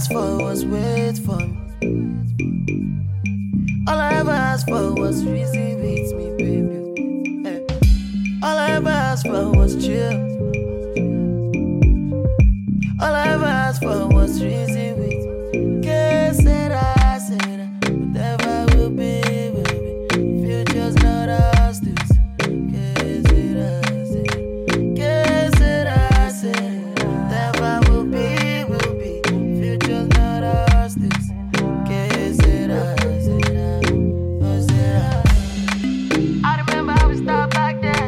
asked for was wait for me. All I ever asked for was reason with me, baby. Hey. All I ever asked for was chill. All I ever asked for was reason with me. Can't say that, whatever will be, baby. Future's not ours to see. Can't say that, whatever will be, future's not ours to see. Can't say that, I remember how we started back then.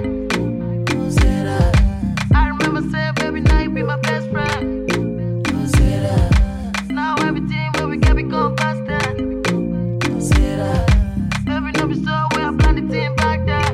I remember saying, baby, now you be my best friend. Now everything where we can become faster. Baby, no be so we are planning the team back then.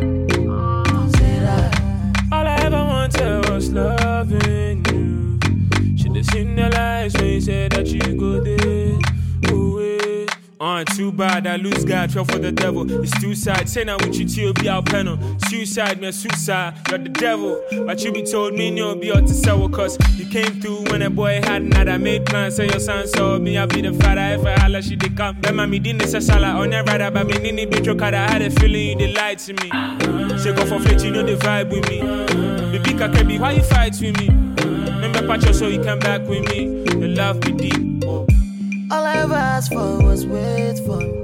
All I ever wanted was loving you. Should've seen the lights when you said that you go there. Ooh, too bad, I lose God, fell for the devil. It's too sad, say now with you till be our panel. Suicide, me a suicide, you're the devil. But you be told me you'll be out to sell, cause you came through when a boy had nada. Made plans, say your son saw me, I'll be the father. If I holla, she did come. Then mommy didn't say sala, on your radar, but me nini bitch, I had a feeling you did lie to me. Say go for flit, you know the vibe with me. Baby, Kakebi, why you fight with me? Remember Pacho, so you come back with me. The love be deep. All I ever asked for was wait for me.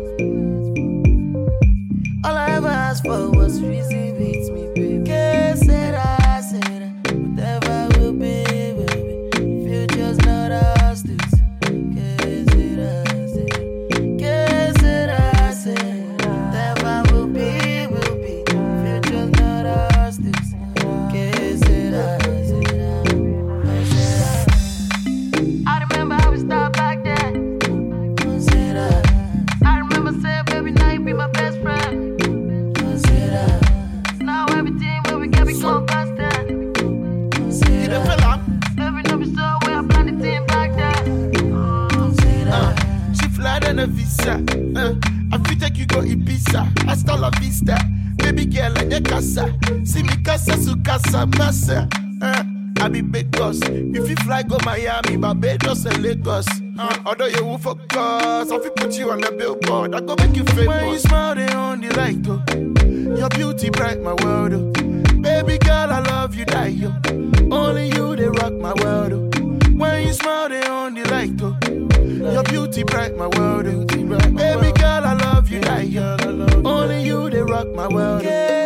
All I ever asked for was reason with me, baby. Can't say that, whatever will be, baby. Future's not ours to see. Can't say that, whatever will be, future's not ours to see. Can't say that, I remember how we started back then. I remember saying, baby, now you be my best friend. Now everything where we can become faster. Baby, no be so we are planning the team back there. She fly on a visa. I feel like you go Ibiza. Hasta la vista. Baby girl, like your casa. See me casa su casa, massa. I be big boss. If you fly, go Miami, Barbados and Lagos. Although you will focus, I feel put you on the billboard. I go make you famous. When you smile, they on the light, oh. Your beauty bright my world, oh. Baby girl, I love you, die, yo. Only you, they rock my world, oh. When you smile, they on the light, oh. Your beauty bright my world, oh. Baby girl, I love you, die, yo. Only you, they rock my world, oh.